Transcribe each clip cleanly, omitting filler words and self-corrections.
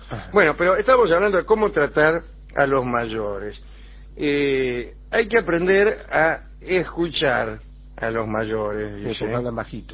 Bueno, pero estamos hablando de cómo tratar a los mayores. Hay que aprender a escuchar a los mayores, Sí, dice. porque hablan bajito.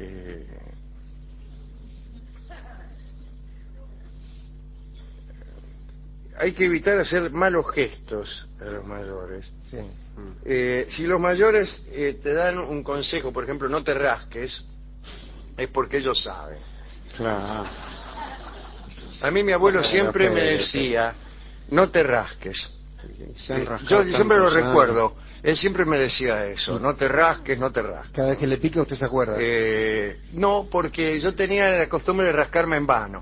Hay que evitar hacer malos gestos a los mayores. Sí. Si los mayores te dan un consejo, por ejemplo, no te rasques, es porque ellos saben. Claro. A mí mi abuelo Bueno, siempre me pero- decía, no te rasques. Se han rascado Yo siempre lo tantos años. recuerdo. Él siempre me decía eso, no te rasques, no te rasques. Cada vez que le pica usted se acuerda. No, porque yo tenía la costumbre de rascarme en vano.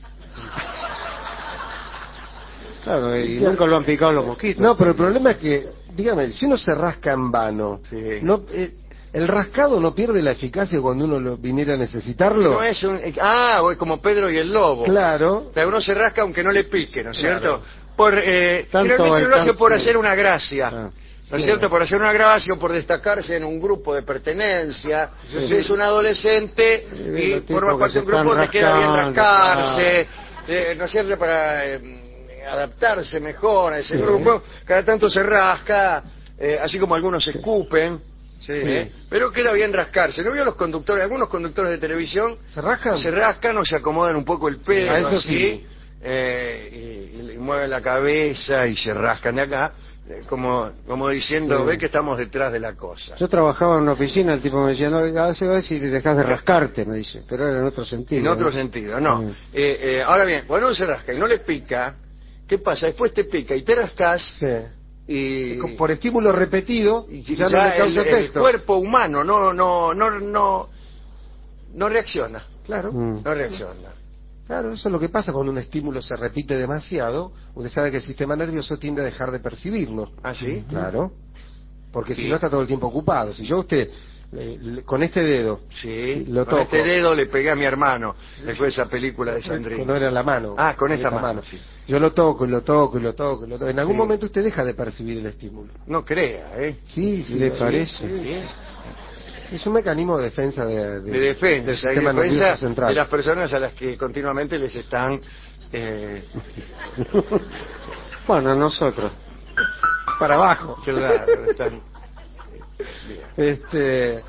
Claro, y nunca lo han picado los mosquitos. No, pero el problema es que, dígame, si uno se rasca en vano, Sí. no, el rascado no pierde la eficacia cuando uno lo viniera a necesitarlo. No es un... o es como Pedro y el lobo. Claro. O sea, uno se rasca aunque no le pique, ¿no es Claro. cierto? Generalmente lo hace por hacer una gracia. ¿No es Sí. cierto? Por hacer una gracia o por destacarse en un grupo de pertenencia. Si usted es un adolescente y los tipos forma que parte de se un grupo están donde queda bien rascando, rascarse, ¿no es cierto? Para adaptarse mejor a ese grupo, cada tanto se rasca, así como algunos escupen. Sí. Pero queda bien rascarse. ¿No vio los conductores? Algunos conductores de televisión ¿Se rascan? se rascan o se acomodan un poco el pelo, Ah, eso así, sí. y mueven la cabeza y se rascan de acá, como diciendo, Sí. ve que estamos detrás de la cosa. Yo trabajaba en una oficina, el tipo me decía, no, se va a decir, dejas de rascarte, me dice, pero era en otro sentido. En otro ¿no? sentido, no. Sí. Ahora bien, cuando uno se rasca y no le pica, ¿qué pasa? Después te pica y te rascas Sí. y... Por estímulo repetido, y ya no le causa el efecto. cuerpo humano no reacciona. Claro. No reacciona. Claro, eso es lo que pasa cuando un estímulo se repite demasiado. Usted sabe que el sistema nervioso tiende a dejar de percibirlo. ¿Ah, sí? Claro. Porque Sí. si no está todo el tiempo ocupado. Si yo a usted, con este dedo, Sí, lo con toco. este dedo le pegué a mi hermano, después de esa película de Sandrine. No era la mano. Con esta mano, sí. Yo lo toco, y lo toco, y lo toco, y lo toco. En algún Sí. momento usted deja de percibir el estímulo. No crea, ¿eh? Sí, sí. ¿Le sí, parece? sí. Es un mecanismo de defensa De del defensa, y sistema nervioso defensa central. de las personas a las que continuamente les están... Bueno, nosotros. Para abajo. claro, están... Bien.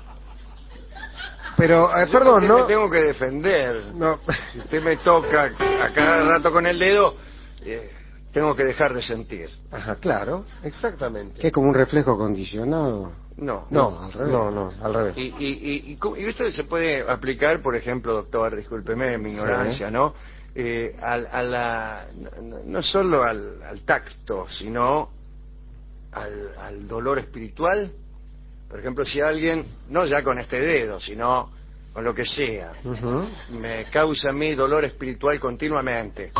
Pero, Yo perdón, porque ¿no? me tengo que defender. No. Si usted me toca a cada rato con el dedo, tengo que dejar de sentir. Ajá, claro, exactamente. ¿Qué es como un reflejo condicionado? No. No, al revés. no, al revés. Y esto se puede aplicar, por ejemplo, doctor, discúlpeme mi ignorancia, ¿no? No solo al tacto, sino al dolor espiritual. Por ejemplo, si alguien, no ya con este dedo, sino con lo que sea, Ujú. me causa a mí dolor espiritual continuamente,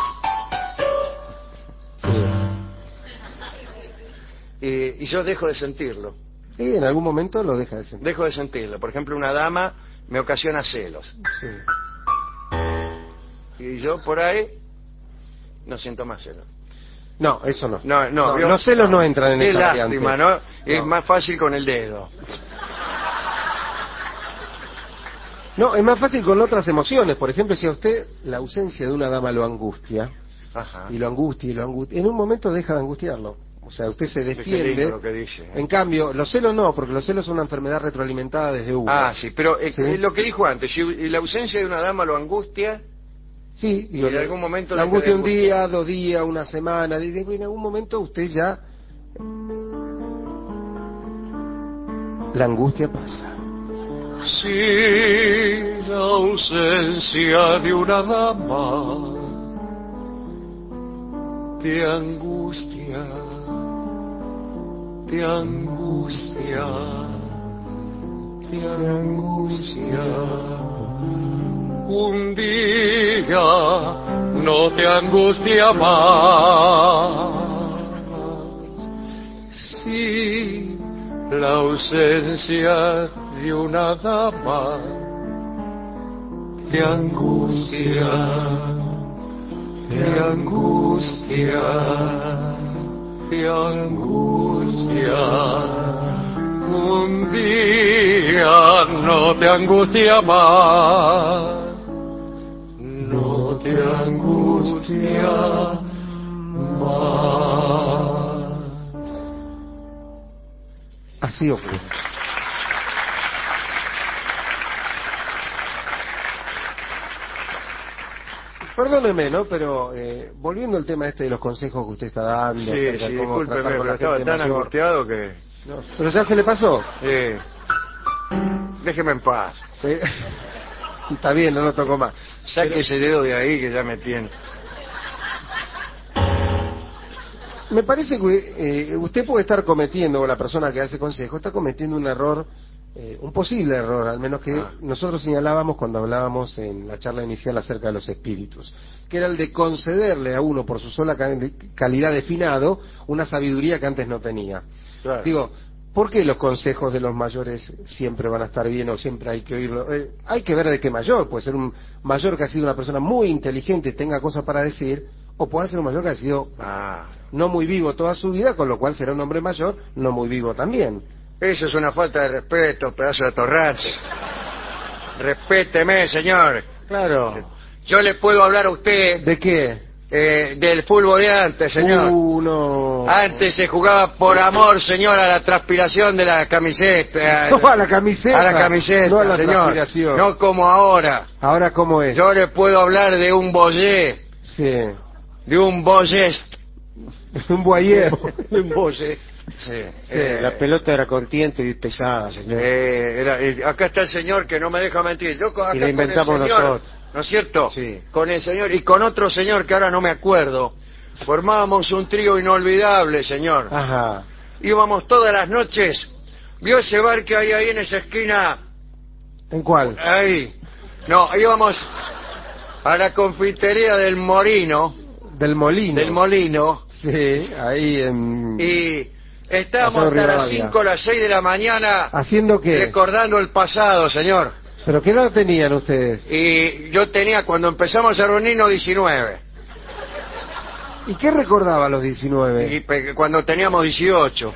y yo dejo de sentirlo. Y en algún momento lo deja de sentir. Dejo de sentirlo. Por ejemplo, una dama me ocasiona celos. Sí. Y yo por ahí no siento más celos. No, eso no. No, ¿vio? los celos no entran en Qué esa lástima, variante. ¿no? Es más fácil con el dedo. No, es más fácil con otras emociones. Por ejemplo, si a usted la ausencia de una dama lo angustia, Ajá. y lo angustia, en un momento deja de angustiarlo. O sea, usted se Qué defiende. lindo lo que dice, ¿eh? En cambio, los celos no, porque los celos son una enfermedad retroalimentada desde uno. Ah, sí, pero ¿Sí? lo que dijo antes, si la ausencia de una dama lo angustia, Sí, y en algún momento la deja angustia de un angustiar. día, 2 días, una semana, en algún momento usted ya la angustia pasa. Si la ausencia de una dama te angustia, te angustia, te angustia, un día no te angustia más. Si la ausencia de una dama te angustia, te angustia, te angustia, un día no te angustia más, no te angustia. angustia más. Así ocurre. Perdóneme, ¿no? Pero volviendo al tema este de los consejos que usted está dando, Sí, acerca de cómo discúlpeme, tratar con pero la estaba gente tan mayor. angustiado que... No, pero ya se le pasó. Déjeme en paz. Está bien, no lo toco más. Saque ese dedo de ahí que ya me tiene. Me parece que usted puede estar cometiendo, o la persona que hace consejo, está cometiendo un error, un posible error, al menos que nosotros señalábamos cuando hablábamos en la charla inicial acerca de los espíritus, que era el de concederle a uno por su sola calidad de finado una sabiduría que antes no tenía. Claro. Digo, ¿por qué los consejos de los mayores siempre van a estar bien o siempre hay que oírlo? Hay que ver de qué mayor, puede ser un mayor que ha sido una persona muy inteligente y tenga cosas para decir, o puede ser un mayor que ha sido no muy vivo toda su vida, con lo cual será un hombre mayor no muy vivo también. Eso es una falta de respeto, pedazo de torrante. Respéteme, señor. Claro. Yo le puedo hablar a usted... ¿De qué? Del fútbol de antes, señor. No. Antes se jugaba por amor, señor, a la transpiración de la camiseta. No, a la camiseta. A la camiseta, no a la señor. transpiración. No como ahora. ¿Ahora cómo es? Yo le puedo hablar de un boyé, Sí. de un boyest. Un boyer. Un bolle. Sí. La pelota era corriente y pesada, señor. Acá está el señor que no me deja mentir. Yo acá Y la inventamos con el señor, nosotros. ¿no es cierto? Sí. Con el señor y con otro señor que ahora no me acuerdo. Formábamos un trío inolvidable, señor. Ajá. Íbamos todas las noches. ¿Vio ese bar que hay ahí en esa esquina? ¿En cuál? Ahí. No, íbamos a la confitería del Morino. Del Molino. Del Molino. Sí, ahí en... Y estábamos Paseo hasta las Rivadavia. 5 o las 6 de la mañana ¿Haciendo qué? recordando el pasado, señor. ¿Pero qué edad tenían ustedes? Y yo tenía, cuando empezamos a reunirnos, 19. ¿Y qué recordaba a los 19? Y cuando teníamos 18.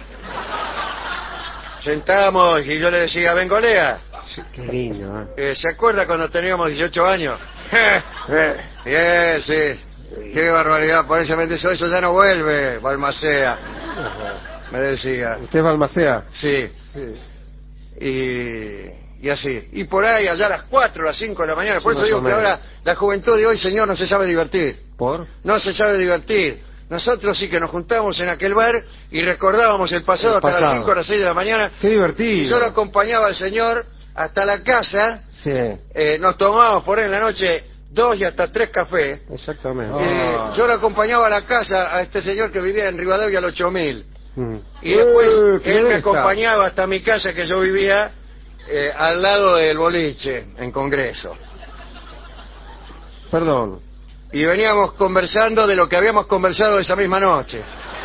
Sentábamos y yo le decía, Bengolea, Qué lindo, ¿se acuerda cuando teníamos 18 años? Sí. Qué barbaridad, por eso ya no vuelve, Balmacea. Me decía. ¿Usted es Balmacea? Sí. Y así. Y por ahí, allá a las 4, las 5 de la mañana. Por eso digo que ahora la juventud de hoy, señor, no se sabe divertir. ¿Por? No se sabe divertir. Nosotros sí que nos juntamos en aquel bar y recordábamos el pasado hasta las 5 o las 6 de la mañana. Qué divertido. Y yo lo acompañaba al señor hasta la casa. Sí. Nos tomábamos por ahí en la noche 2 y hasta 3 cafés. Exactamente. Yo lo acompañaba a la casa a este señor que vivía en Rivadavia al 8000. Mm. Y después qué él me besta. acompañaba hasta mi casa, que yo vivía al lado del boliche, en Congreso. Perdón. Y veníamos conversando de lo que habíamos conversado esa misma noche.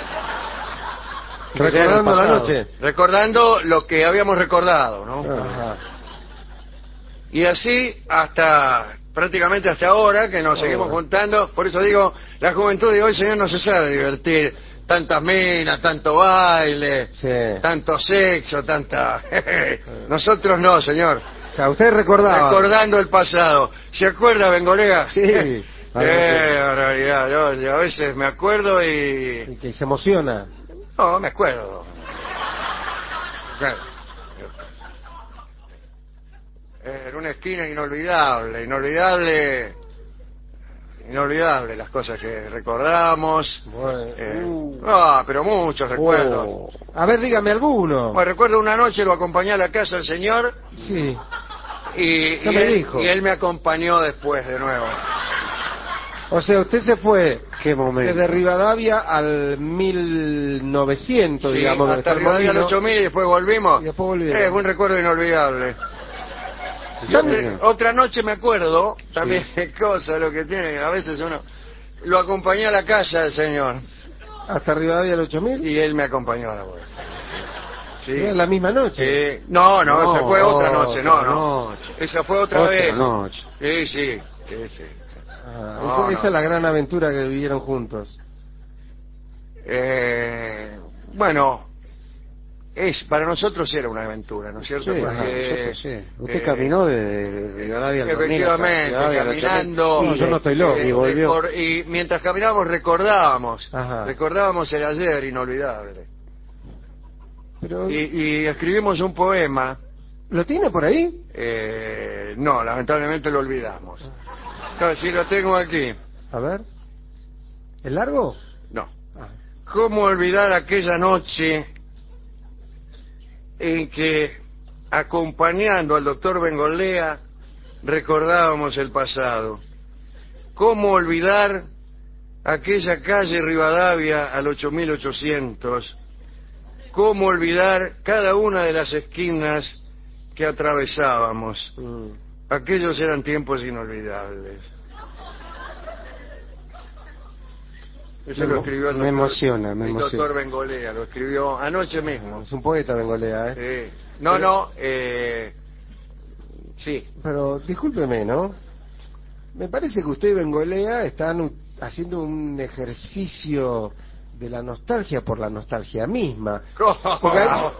Recordando la pasado. noche. Recordando lo que habíamos recordado, ¿no? Ajá. Y así prácticamente hasta ahora, que nos seguimos juntando. Por eso digo, la juventud de hoy, señor, no se sabe divertir. Tantas minas, tanto baile, Sí. tanto sexo, tanta... Nosotros no, señor. A usted recordaba. Recordando el pasado. ¿Se acuerda, Bengolea? Sí. Barbaridad. Yo a veces me acuerdo y... Y que se emociona. No, me acuerdo. Claro. Era una esquina inolvidable, inolvidable las cosas que recordamos. Bueno. Pero muchos recuerdos. A ver, dígame alguno. Bueno, recuerdo una noche lo acompañé a la casa del señor Sí. y me dijo. él me acompañó después de nuevo. O sea, usted se fue Qué momento. desde Rivadavia al 1900, Sí, digamos, donde hasta está el Rivadavia al molino. 8000 y después volvimos. Y después volvieron. Es un recuerdo inolvidable. Sí, Yo señor. otra noche me acuerdo, también cosa lo que tiene, a veces uno... Lo acompañé a la casa del señor Hasta Rivadavia al 8000. y él me acompañó a la vuelta. Sí. ¿Era la misma noche? Sí. No, esa fue otra noche, no. noche. Esa fue otra vez. noche. Sí. Ah, No, esa no. es la gran aventura que vivieron juntos. Bueno, para nosotros era una aventura, ¿no es cierto? Sí, Porque, sí. Usted caminó de Rivadavia al efectivamente, caminando. No, yo no estoy loco. Y volvió. Y mientras caminábamos recordábamos el ayer inolvidable. Pero, Y escribimos un poema. ¿lo tiene por ahí? No, lamentablemente lo olvidamos. No, sí, lo tengo aquí. A ver. ¿Es largo? No. Ah. ¿Cómo olvidar aquella noche en que, acompañando al doctor Bengolea, recordábamos el pasado? ¿Cómo olvidar aquella calle Rivadavia al 8800? ¿Cómo olvidar cada una de las esquinas que atravesábamos? Aquellos eran tiempos inolvidables. Eso lo escribió el me doctor, emociona, me el emociona. doctor Bengolea, lo escribió anoche mismo. Es un poeta, Bengolea, ¿eh? Sí. Pero, discúlpeme, ¿no? Me parece que usted y Bengolea están haciendo un ejercicio de la nostalgia por la nostalgia misma. Porque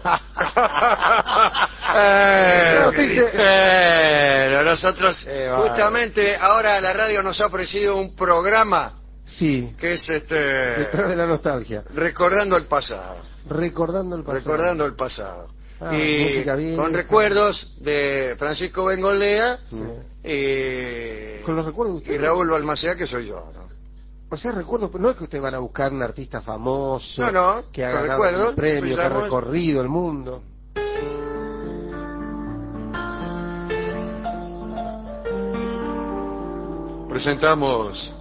No, usted dice- nosotros justamente ahora la radio nos ha ofrecido un programa Sí, que es detrás de la nostalgia. recordando el pasado. Recordando el pasado. Recordando el pasado. Ah, Y música vieja. con recuerdos de Francisco Bengolea Con los recuerdos de usted. y Raúl Balmaceda, que soy yo, ¿no? O sea, recuerdos, no es que usted van a buscar un artista famoso, No, que ha con ganado recuerdos, un premio, que ha pensamos- recorrido el mundo. Presentamos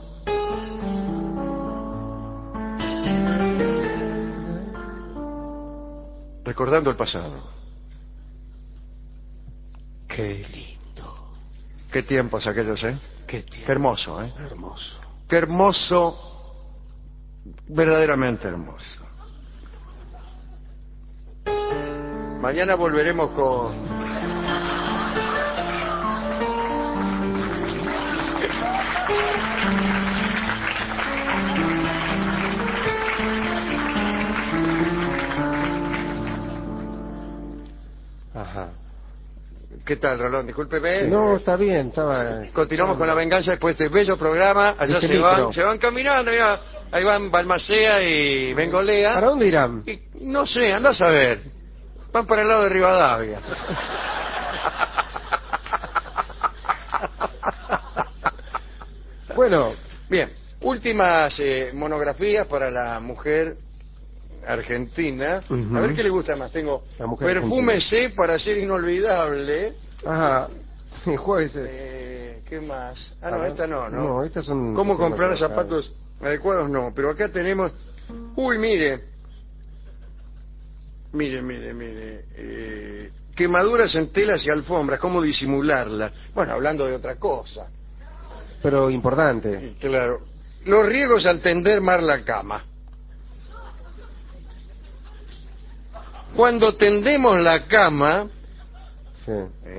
Recordando el pasado. Qué lindo. Qué tiempos aquellos, ¿eh? Qué tiempo. Qué hermoso, ¿eh? Hermoso. Qué hermoso, verdaderamente hermoso. Mañana volveremos con... Ajá. ¿Qué tal, Rolón? Discúlpeme. No, está bien, estaba... Continuamos con la venganza después de este bello programa. Allá Este se micro. van caminando, ya. Ahí van Balmaceda y Bengolea. ¿Para dónde irán? Y, no sé, andás a ver. Van para el lado de Rivadavia. Bueno, Bien, últimas monografías para la mujer argentina. Ujú. A ver qué le gusta más. Tengo La mujer Perfúmese para ser inolvidable. ajá, jueves. ¿Qué más? Ah, no, esta no, ¿no? No, estas son... ¿Cómo son comprar otras. zapatos adecuados? No, pero acá tenemos... Uy, mire. Mire. Quemaduras en telas y alfombras, ¿cómo disimularlas? Bueno, hablando de otra cosa. Pero importante. Claro. Los riesgos al tender mal la cama. Cuando tendemos la cama, Sí.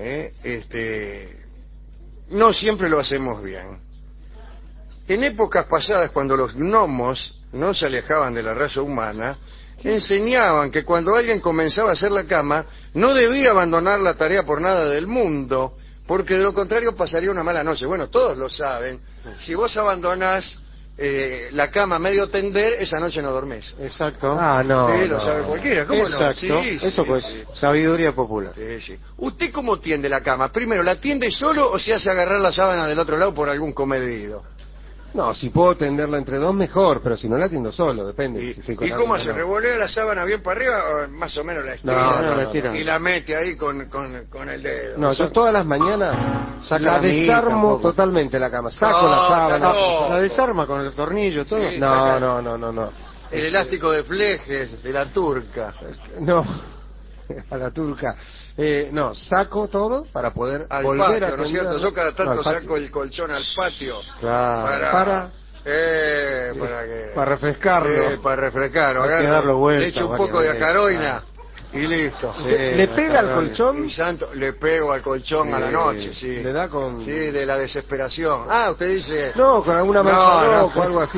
no siempre lo hacemos bien. En épocas pasadas, cuando los gnomos no se alejaban de la raza humana, enseñaban que cuando alguien comenzaba a hacer la cama, no debía abandonar la tarea por nada del mundo, porque de lo contrario pasaría una mala noche. Bueno, todos lo saben. Si vos abandonás la cama a medio tender, esa noche no dormís. Exacto. Ah, no. Sí, lo no. sabe cualquiera. ¿Cómo no? Exacto. Sí, Eso sí, pues, sí. sabiduría popular. Sí. ¿Usted cómo tiende la cama? Primero, ¿la tiende solo o se hace agarrar la sábana del otro lado por algún comedido? No, si puedo tenderla entre dos, mejor, pero si no la tiendo solo, depende. ¿Y, si estoy con y cómo alguien hace? o no. ¿Revolea la sábana bien para arriba o más o menos la estira? No, la tira. Y la mete ahí con el dedo. No, yo todas las mañanas Saca la la amiguita, desarmo un poco. totalmente la cama. Saco No, la sábana. no. La desarma con el tornillo, todo. Sí. No. El elástico de flejes de la turca. No, a la turca. No, saco todo para poder Al volver patio, a ¿no es cierto? tenderla. Yo cada tanto No, al patio. saco el colchón al patio. Claro. Para Para refrescarlo. para refrescarlo. Hay que Agarro, darlo vuelta le echo un varias poco de veces, acaroina y listo. Sí, ¿Le pega al claro. colchón? Y santo, le pego al colchón a la noche, sí. Le da con... Sí, de la desesperación. Ah, usted dice... No, con alguna No, mancha no. o algo así.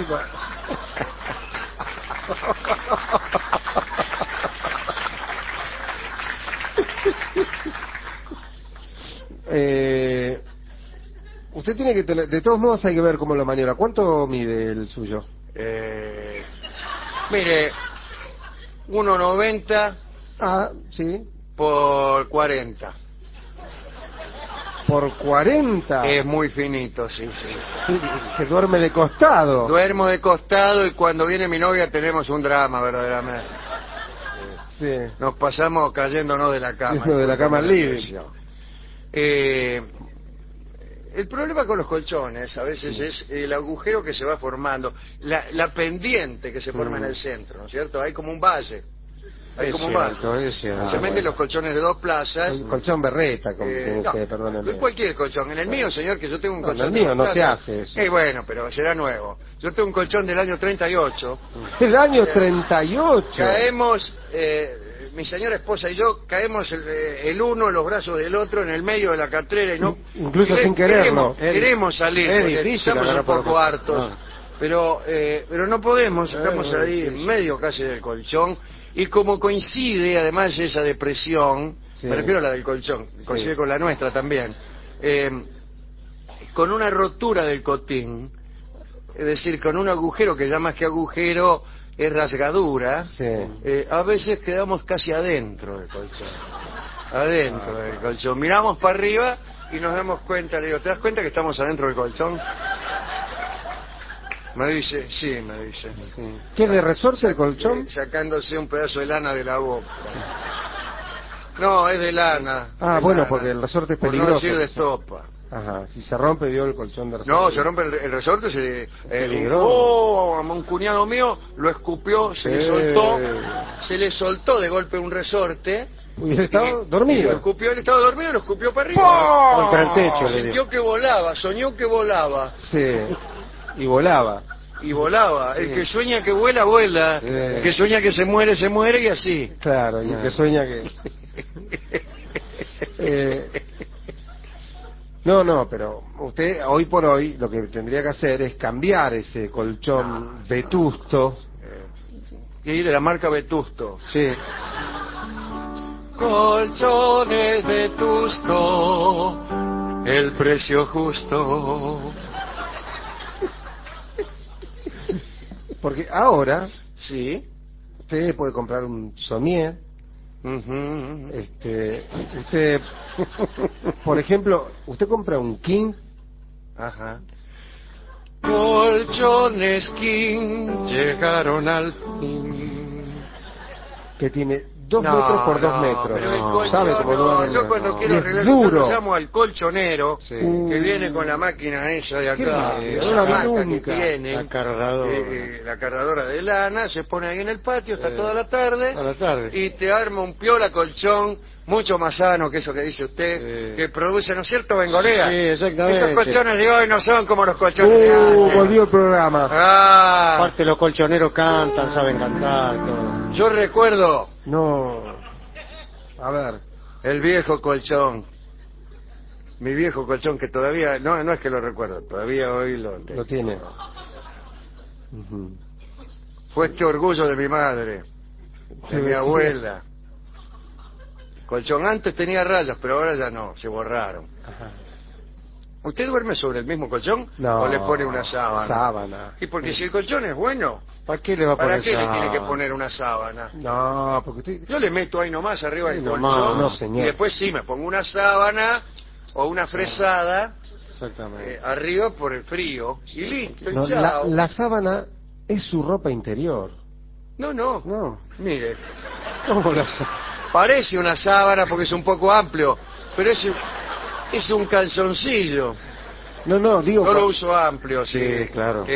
usted tiene que tener, de todos modos hay que ver cómo lo maniobra. ¿Cuánto mide el suyo? Mire, 1,90 Ah, sí. por 40. Por 40. Es muy finito, sí. Que duerme de costado. Duermo de costado y cuando viene mi novia tenemos un drama verdaderamente. Sí. Nos pasamos cayéndonos de la cama. Eso de la cama al living. El problema con los colchones a veces es el agujero que se va formando, la pendiente que se forma en el centro, ¿no es cierto? Hay como un valle. Hay como un valle. Se meten los colchones de 2 plazas. El colchón berreta, como tiene no, usted, perdóneme. cualquier colchón. En el mío, señor, que yo tengo un No, colchón en el de mío 2 no se plazas. hace eso. Bueno, pero será nuevo. Yo tengo un colchón del año 38. El año 38. Caemos, mi señora esposa y yo, caemos el uno en los brazos del otro en el medio de la catrera y no... Incluso sin quererlo. Queremos salir, es porque difícil estamos un agarrar por poco los- hartos. No. Pero no podemos, estamos ahí en medio casi del colchón. Y como coincide además esa depresión, Sí. me refiero a la del colchón, coincide Sí. con la nuestra también, con una rotura del cotín, es decir, con un agujero que ya más que agujero es rasgadura, Sí. a veces quedamos casi adentro del colchón. Adentro del colchón. Miramos para arriba y nos damos cuenta, le digo, ¿te das cuenta que estamos adentro del colchón? Me dice, sí, me dice. Sí. ¿Qué, de resorte el colchón? Sacándose un pedazo de lana de la boca. No, es de lana. Ah, de bueno, lana. porque el resorte es Por peligroso. no decir de estopa. Ajá, si se rompe, vio el colchón de resorte. No, se rompe el resorte, peligroso. un cuñado mío lo escupió, se le soltó de golpe un resorte. Uy, él estaba y lo dormido. escupió, él estaba dormido y lo escupió para arriba. Contra el techo le dio. Sintió que volaba, soñó que volaba. Sí. Y volaba. Y volaba. El que sueña que vuela, vuela. Sí. El que sueña que se muere y así. Claro, y el que sueña que... No, pero usted hoy por hoy lo que tendría que hacer es cambiar ese colchón vetusto. Y de la marca Vetusto. Sí. Colchones Vetusto, el precio justo. Porque ahora Sí. usted puede comprar un somier. Ujú. Usted, por ejemplo, usted compra un king. Ajá. Colchones King llegaron al fin. Que tiene 2 metros por 2 metros. Pero el colchón, ¿Sabe cómo duerme? yo cuando quiero Y es arreglar duro. lo llamo al colchonero, Sí. que viene con la máquina esa de Qué acá, mal, esa una marca que bilúnica. tienen, La cargadora. la cargadora de lana, se pone ahí en el patio, está toda la tarde, A la tarde. y te arma un piola colchón mucho más sano que eso que dice usted, Sí. que produce, ¿no es cierto, Bengolea? Sí, exactamente. Esos colchones de hoy no son como los colchones de antes. Volvió el programa. Ah, Aparte los colchoneros cantan, saben cantar, todo. yo recuerdo No. A ver. el viejo colchón. Mi viejo colchón que todavía, no es que lo recuerdo, todavía hoy Lo tiene. Ujú. fue este orgullo de mi madre, de mi abuela. Colchón antes tenía rayas, pero ahora ya no, se borraron. Ajá. ¿Usted duerme sobre el mismo colchón No. o le pone una sábana? Sábana. Y porque si el colchón es bueno, ¿Para qué le va a ¿para poner qué le esa- tiene que poner una sábana? No, porque usted... Yo le meto ahí nomás arriba del Ahí nomás. colchón No, señor. y después sí me pongo una sábana o una fresada Exactamente. arriba por el frío y listo, y No, chao. la sábana es su ropa interior. No, No. mire, ¿Cómo lo hace? parece una sábana porque es un poco amplio, pero es un calzoncillo. No, digo... Yo lo uso amplio, sí. Sí, claro.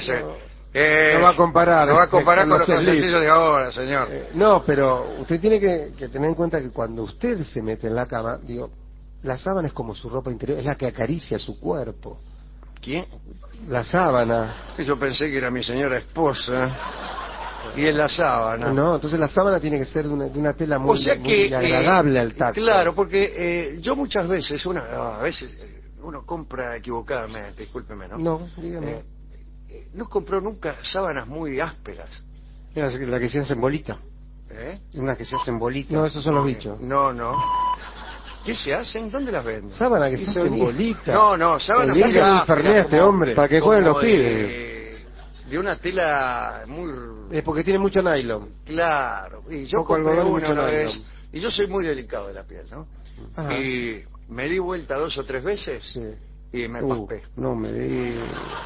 No va a comparar. No va a comparar con los Con los calzoncillos de ahora, señor. No, pero usted tiene que tener en cuenta que cuando usted se mete en la cama, digo, la sábana es como su ropa interior, es la que acaricia su cuerpo. ¿Quién? La sábana. Yo pensé que era mi señora esposa. Y es la sábana. No, entonces la sábana tiene que ser de una tela muy, O sea muy que agradable al tacto. claro, porque yo muchas veces, a veces uno compra equivocadamente, discúlpeme, ¿no? No, dígame. No compró nunca sábanas muy ásperas. Mira, la que se hace en bolita. ¿Eh? Una que se hace en bolita. No, esos son los bichos. No. ¿Qué se hacen? ¿Dónde las venden? Sábana que se hace en bolita. No, sábanas muy enfermedad este hombre. Para que jueguen los pibes. De una tela muy... Es porque tiene mucho nylon. Claro. Y yo Poco compré algodón y una mucho vez. nylon. Y yo soy muy delicado de la piel, ¿no? Ajá. Y me di vuelta 2 o 3 veces Sí. y me paspé. No me di...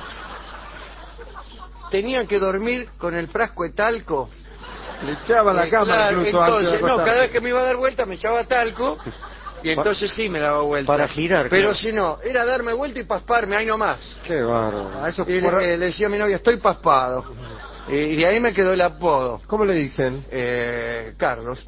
Tenían que dormir con el frasco de talco. Le echaba la cama Claro, incluso antes de entonces, no, acostarse. cada vez que me iba a dar vuelta me echaba talco y entonces sí me daba vuelta. Para girar, Pero claro. si no, era darme vuelta y pasparme, ahí nomás. Qué bárbaro. A eso, Y le decía a mi novia, estoy paspado. Y de ahí me quedó el apodo. ¿Cómo le dicen? Carlos.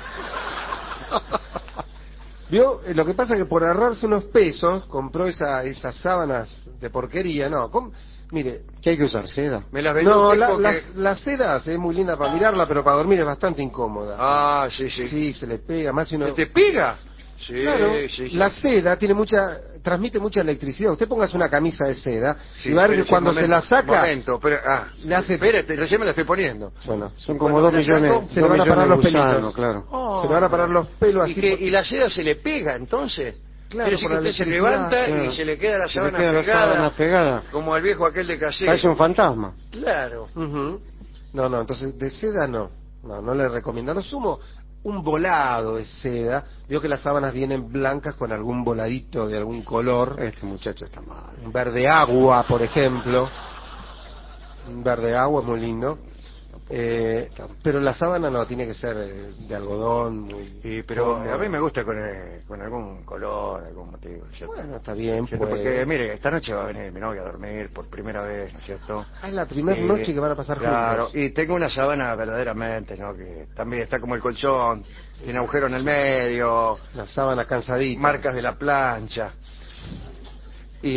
¿Vio? Lo que pasa es que por ahorrarse unos pesos compró esas sábanas de porquería. No, mire, ¿Qué hay que usar? ¿Seda? Me las vendió no, un tipo que... las sedas es muy linda para mirarla, pero para dormir es bastante incómoda. Ah, sí. Sí, se le pega más si uno... ¿Se te pega? Sí, Claro, sí. la seda transmite mucha electricidad. Usted póngase una camisa de seda Sí, y va a ver que espérese cuando un se la saca... Momento, pero, le hace... espérate, recién me la estoy poniendo. Bueno, Son como Cuando 2 la millones. saco, se le van a parar los pelitos. Claro. Se le van a parar los pelos así. ¿Y la seda se le pega entonces? Claro, Quiere decir por que la usted se electricidad, levanta claro. y se le queda la Se le sábana queda la pegada, sábana pegada. como al viejo aquel de casero. Parece un fantasma. Claro. Ujú. No, entonces de seda no le recomiendo. A lo sumo, un volado de seda. Veo que las sábanas vienen blancas con algún voladito de algún color. Este muchacho está mal. Un verde agua, por ejemplo. Un verde agua es muy lindo. Pero la sábana no, tiene que ser de algodón. Muy Pero cómodo. a mí me gusta con algún color, algún motivo, ¿cierto? Bueno, está bien, ¿Cierto? pues. Porque, mire, esta noche va a venir mi novia a dormir por primera vez, ¿no es cierto? Es la primera noche que van a pasar Claro, juntos. y tengo una sábana verdaderamente, ¿no? Que también está como el colchón, tiene agujero en el medio, La sábana cansadita. marcas de la plancha. Y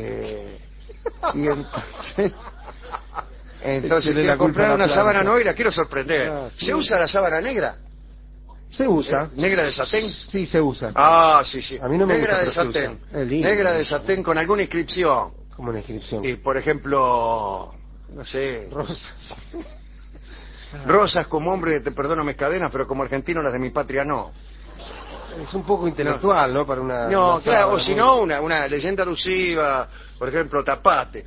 entonces Échele la quiero comprar culpa a la una plancha. sábana nueva y la quiero sorprender. Ah, sí. ¿Se usa la sábana negra? Se usa. ¿Negra de satén? Sí, se usa. Ah, sí. A mí no me negra gusta, de pero se satén. usa. Es lindo. Negra de satén con alguna inscripción. Como una inscripción. Y por ejemplo, no sé, Rosas. rosas como hombre, te perdono mis cadenas, pero como argentino las de mi patria no. Es un poco intelectual, ¿no? Para una... No, una claro, sábana o si muy- no, una leyenda alusiva, por ejemplo, tapate.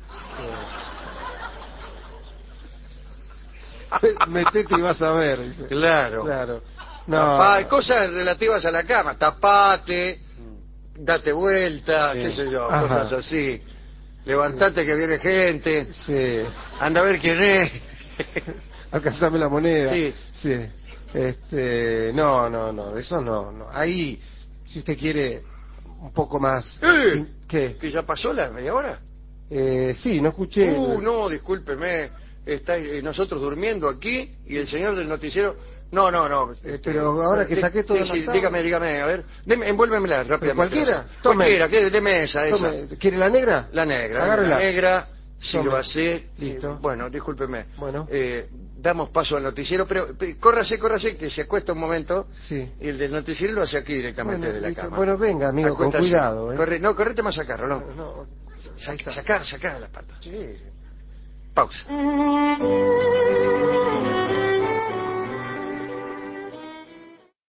Metete y vas a ver, dice. Claro. Claro. No. Cosas relativas a la cama, tapate, date vuelta, qué sé yo, Ajá. cosas así. Levantate que viene gente, Sí. anda a ver quién es. Alcanzame la moneda. Sí. Sí. No, de eso no. Ahí, si usted quiere un poco más... ¿Qué? ¿Que ya pasó la media hora? Sí, no escuché. No, discúlpeme. Está nosotros durmiendo aquí y el señor del noticiero... No. Pero ahora que saqué toda la Sí, sábana- dígame, a ver. Envuélvemela rápidamente. ¿Cualquiera? Tome. Cualquiera, que deme esa. Tome, ¿quiere la negra? La negra. Agárrela. La negra, Tome. sírvase. Listo. Bueno, discúlpeme. Bueno. Damos paso al noticiero, pero córrase, que se acuesta un momento. Sí. Y el del noticiero lo hace aquí directamente Bueno, de la listo. cama. Bueno, venga, amigo, con Acuéstase. cuidado, ¿eh? Correte más acá, Rolón. No, ahí está. Sacá la pata. Sí. Pausa.